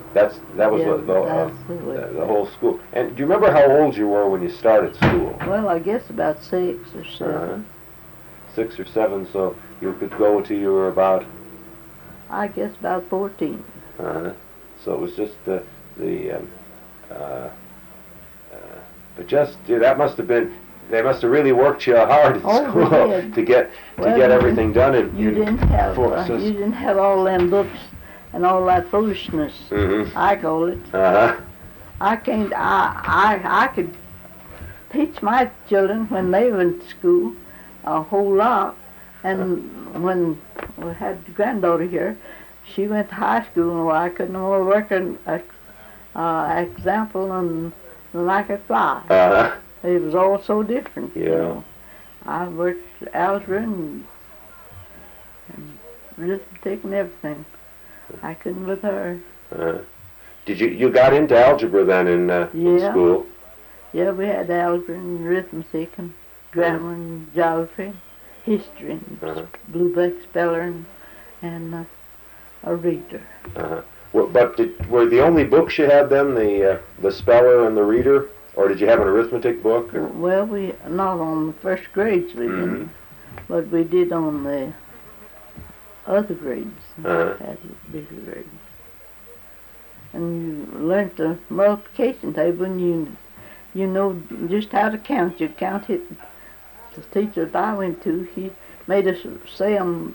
That was Yeah, the whole school. And do you remember how old you were when you started school? Well, I guess about 6 or 7. 6 or 7, so you could go till you were about. I guess about 14. So it was just but just that must have been. They must have really worked you hard at school to get everything done in you didn't have you didn't have all them books and all that foolishness. I call it. I can't. I could teach my children when they went to school a whole lot, and when we had the granddaughter here, she went to high school, and I couldn't more work an example than I could fly. It was all so different. Yeah. You know. I worked algebra and arithmetic and everything. I couldn't with her. Did you got into algebra then in school? Yeah, we had algebra and arithmetic and grammar and geography, history and blue black speller and a reader. Well, but were the only books you had then the speller and the reader? Or did you have an arithmetic book? Or? Well, we not on the first grades we didn't, but we did on the other grades. Had bigger grades, and you learned the multiplication table, and you know just how to count. You count it. The teacher that I went to, he made us say them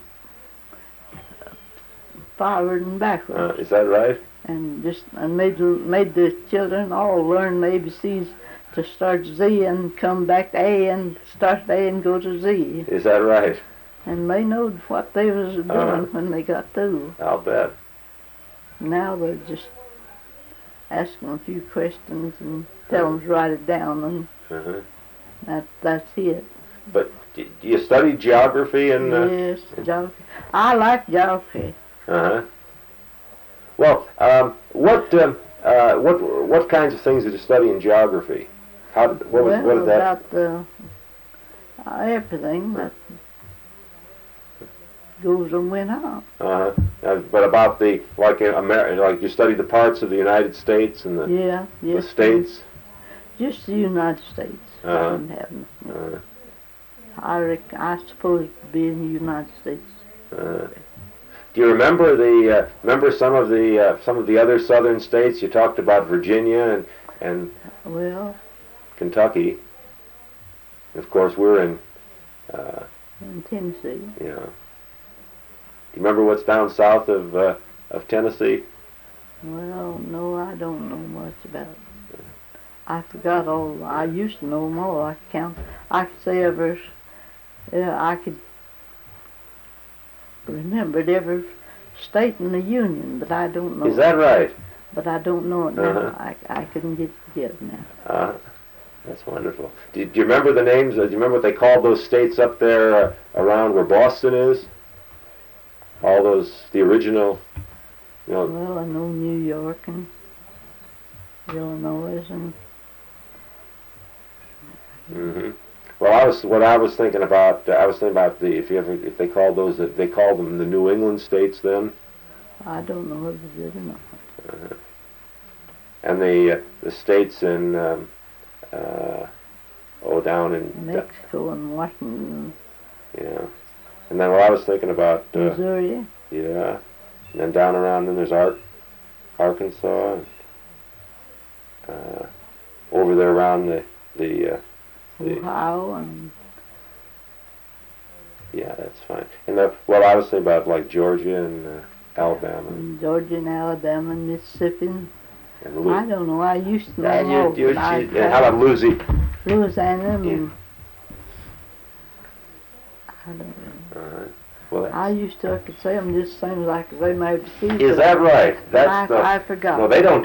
forward and backward. Is that right? And made the children all learn the ABCs to start Z and come back to A and start A and go to Z. Is that right? And they know what they was doing when they got through. I'll bet. Now they're just asking a few questions and tell them to write it down, and that's it. But do you study geography and? Yes, geography. I like geography. Well, what kinds of things did you study in geography? What did that? About everything that goes and went on. But about like you studied the parts of the United States and the states. Just the United States. I didn't have nothing. I suppose it would be in the United States. Do you remember some of the other southern states? You talked about Virginia and Kentucky. Of course, we're in Tennessee. Yeah. Do you remember what's down south of Tennessee? Well, no, I don't know much about it. I forgot all. I used to know them all. I could count. I could say every. I could remembered every state in the Union, but I don't know. Is that right? But I don't know it now. I couldn't get it now. That's wonderful. Do you remember the names? Do you remember what they called those states up there around where Boston is? All the original, Well, I know New York and Illinois and. Well, I was thinking about if they called they called them the New England states then. I don't know whether they did or not. And the states in down in Mexico and Washington. Yeah, and then I was thinking about Missouri. Yeah, and then down around then there's Arkansas, and over there around the Ohio and. Yeah, that's fine. And I was thinking about like Georgia and Alabama. And Georgia and Alabama and Mississippi. And I don't know. I used to know and how about Louisiana? Louisiana. And I don't know. Well, I used to. I could say them just the same as I could say my ABCs. Is that right? I forgot. Well, they don't